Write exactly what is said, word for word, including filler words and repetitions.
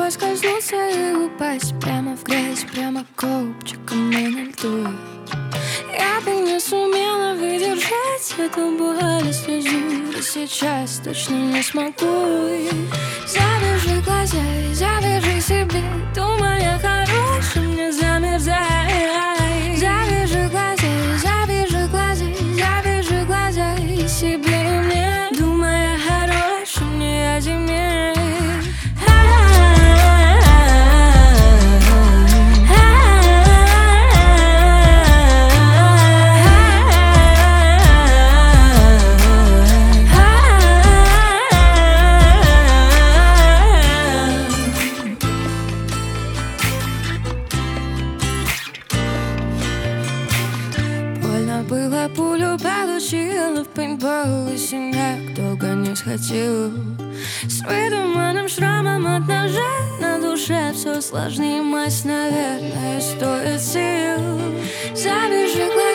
поскользнуться и упасть прямо в грязь, прямо копчиком и на льду. Я бы не сумела выдержать эту боль и слезу, и сейчас точно не смогу. Завяжи глаза и завяжи себе, думая хорошим, не замерзай. Завяжи глаза и завяжи глаза и завяжи глаза и себе, и мне, думая хорошим, не о зиме. Было, пулю получила в пейнтбол, и синяк долго не схватил. С выдуманным шрамом от ножа на душе все сложнее, мать, наверное, стоит сил. Завяжи глаза.